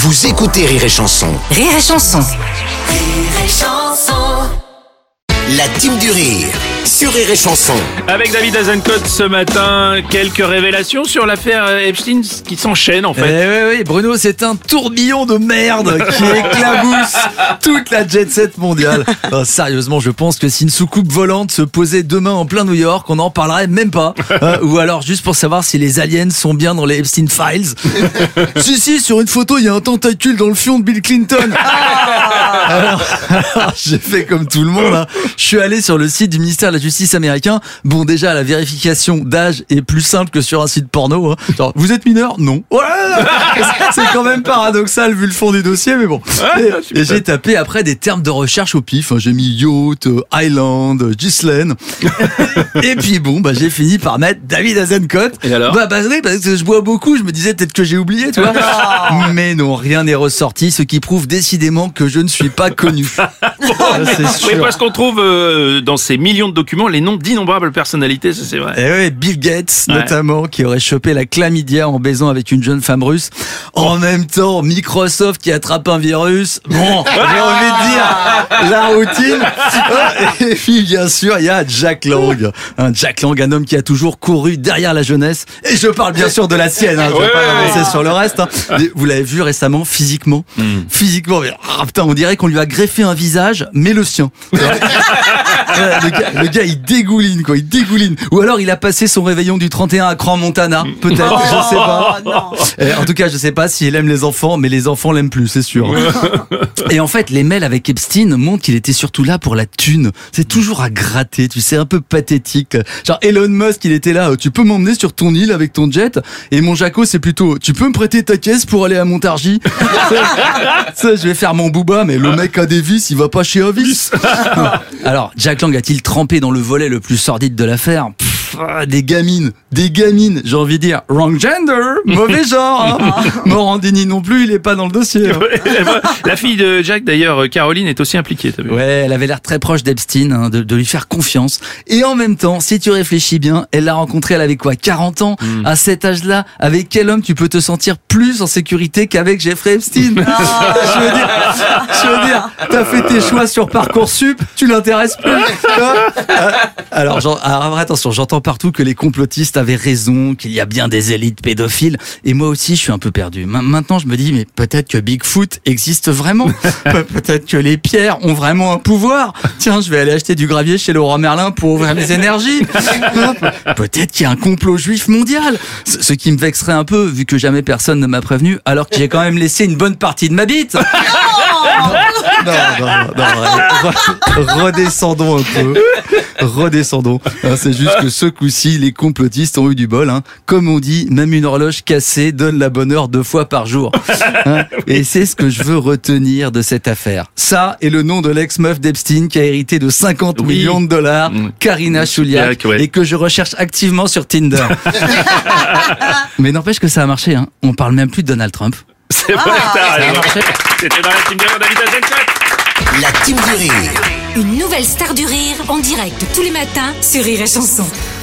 Vous écoutez Rire et Chanson. Rire et Chanson. Rire et Chanson. La team du rire sur Rire et Chanson. Avec David Azencote ce matin, quelques révélations sur l'affaire Epstein qui s'enchaîne en fait. Oui, Bruno, c'est un tourbillon de merde qui éclabousse toute la jet set mondiale. Oh, sérieusement, je pense que si une soucoupe volante se posait demain en plein New York, on n'en parlerait même pas. Ou alors juste pour savoir si les aliens sont bien dans les Epstein Files. Si, sur une photo, il y a un tentacule dans le fion de Bill Clinton. Alors, j'ai fait comme tout le monde. Je suis allé sur le site du ministère de la Justice américain. Bon, déjà, la vérification d'âge est plus simple que sur un site porno. Genre, vous êtes mineur ? Non. C'est quand même paradoxal vu le fond du dossier, mais bon. Et j'ai tapé après des termes de recherche au pif. J'ai mis yacht, island, Ghislaine. Et puis bon, j'ai fini par mettre David Azencote. Et alors ? Oui, parce que je bois beaucoup. Je me disais peut-être que j'ai oublié, tu vois. Mais non, rien n'est ressorti, ce qui prouve décidément que je ne suis pas connu. C'est sûr. Oui, parce qu'on trouve dans ces millions de documents les noms d'innombrables personnalités, ça c'est vrai. Et oui, Bill Gates notamment, qui aurait chopé la chlamydia en baisant avec une jeune femme russe. En même temps, Microsoft qui attrape un virus. Bon, j'ai envie de dire la routine. Et puis bien sûr, il y a Jack Lang. Jack Lang, un homme qui a toujours couru derrière la jeunesse. Et je parle bien sûr de la sienne. Je vais pas avancer sur le reste. Vous l'avez vu récemment, physiquement. Physiquement, mais, putain, on dirait qu'on lui a greffé un visage, mais le sien. Le gars, il dégouline, quoi. Il dégouline. Ou alors, il a passé son réveillon du 31 à Crans-Montana. Peut-être, je sais pas. En tout cas, je sais pas s'il aime les enfants, mais les enfants l'aiment plus, c'est sûr. Et en fait, les mails avec Epstein montrent qu'il était surtout là pour la thune. C'est toujours à gratter, tu sais, un peu pathétique. Genre, Elon Musk, il était là, tu peux m'emmener sur ton île avec ton jet? Et mon Jaco, c'est plutôt, tu peux me prêter ta caisse pour aller à Montargis? Ça, je vais faire mon booba, mais le mec a des vis, il va pas chez Avis. Alors, Jack Lang a-t-il trempé dans le volet le plus sordide de l'affaire? Des gamines, j'ai envie de dire. Wrong gender, mauvais genre. Morandini non plus, il est pas dans le dossier. La fille de Jack, d'ailleurs, Caroline, est aussi impliquée, t'as vu? Ouais, elle avait l'air très proche d'Epstein, de lui faire confiance. Et en même temps, si tu réfléchis bien, elle l'a rencontré, elle avait quoi, 40 ans? À cet âge-là, avec quel homme tu peux te sentir plus en sécurité qu'avec Jeffrey Epstein? Je veux dire, t'as fait tes choix sur Parcoursup, tu l'intéresses plus. Alors attention, j'entends partout que les complotistes avaient raison, qu'il y a bien des élites pédophiles, et moi aussi je suis un peu perdu. Maintenant je me dis, mais peut-être que Bigfoot existe vraiment. Peut-être que les pierres ont vraiment un pouvoir. Tiens, je vais aller acheter du gravier chez Leroy Merlin pour ouvrir mes énergies. Peut-être qu'il y a un complot juif mondial. Ce qui me vexerait un peu, vu que jamais personne ne m'a prévenu, alors que j'ai quand même laissé une bonne partie de ma bite. Non, redescendons un peu. Redescendons. C'est juste que ce coup-ci, les complotistes ont eu du bol. Comme on dit, même une horloge cassée donne la bonne heure 2 fois par jour. Et c'est ce que je veux retenir de cette affaire. Ça est le nom de l'ex-meuf d'Epstein qui a hérité de 50 millions de dollars, Karina Chouliak, et que je recherche activement sur Tinder. Mais n'empêche que ça a marché. On parle même plus de Donald Trump. C'est vrai, t'as raison. C'était dans la team du rire, David Azencote. La team du rire. Une nouvelle star du rire en direct tous les matins sur Rire et Chanson.